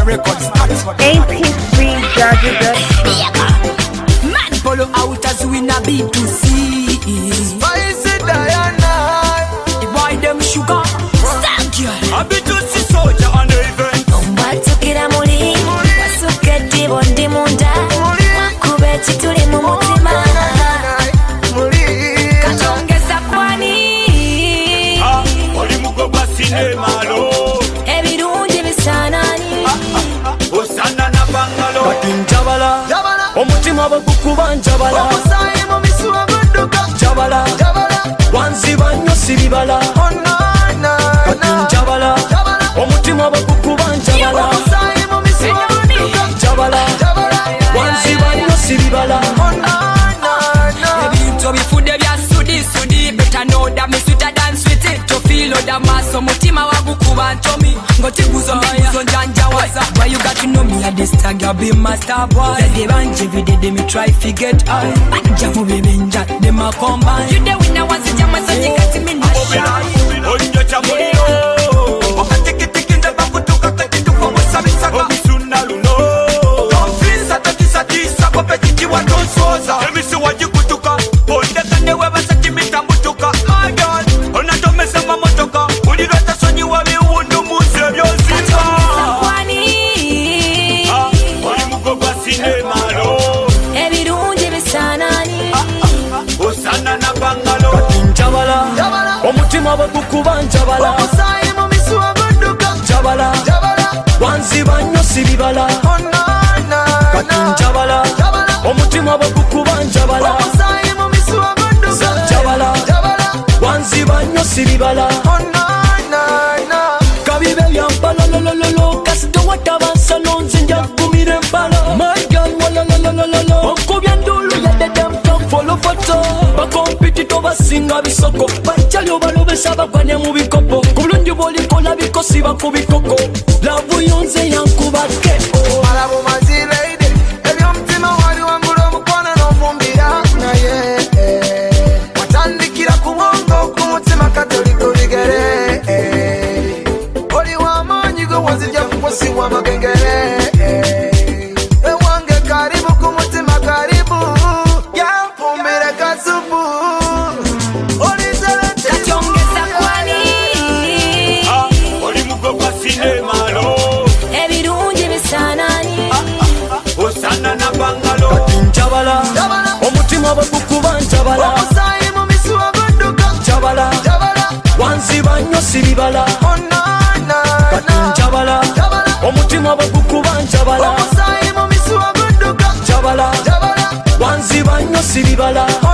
records. AP3 Man follow out as we na B2C. Spicy Diana, the boy them sugar. Thank you. A B2C soldier on the event. Ombatukira muli wasuketi bondi munda wakubeti tuli mu mutima katongeza kwani oli mugobwa sinema lo ebirungi bisanani osana na bangalo kati njabala omutima bagukuba njabala omusayi mu misuwa gudduka njabala wanziba nnyo sibibala kati njabala omutima bagukuba njabala omusayi mu misuwa gudduka njabala wanziba nnyo sibibala ebintu bifude bya sudi better know that me sweeter than sweet to feel the mass omutima wagukuba ntomi ngotiguzo mbizo njanjawaza why you got to know me at this tag you be master boy they banje videde me try forget I banja mu bibinja de makomba you the winner was the jama so you got me na shy onjo chamulio okatikitiki ndaba kutuka kakituko wasabisaka omusuna luno konfisa tatisatisa kopetiki watonsoza emisi wajikutuka ondekane webasaki mitambutuka my god onatomesa mamotoka ulirota sonyi wabiwundu munsi ebyozimba kwani oli mugogwa sinema lo ebirungi bisanani osana na bangalo kati njabala omutima bagukuba njabala omusayi mu misuwa gudduka njabala wanziba nnyo sibibala kati njabala omutima bagukuba njabala omusayi mu misuwa gudduka njabala wanziba nnyo sibibala kabibe byampala lolololo kasito watabansalo nze njagumira empala maigan walololololo onkubya ndulu yadedemtom folofoto bakompiti tobasinga bisoko bajjali obalobesa bagwanya mu bikopo ku bulungi bwolikola bikosi bakubikoko lavu yonze yankubake mala bumazireide ebyomutima wali wangula omukono n'ofumbira naye watandikira ku bwongo ku mutima kati oli ku bigere oli w'amaanyi gwe wazirya kukwasibwa amagengere ewange karibu ku mutima karibu yanfumbire kasupu katongeza kwani oli mugogwa sinema lo ebirungi bisanani osana na bangalo kati njabala omutima bagukuba njabala omusayi mu misuwa gudduka njabala wanziba nnyo sibibala kati njabala omutima bagukuba njabala omusayi mu misuwa gudduka njabala wanziba nnyo sibibala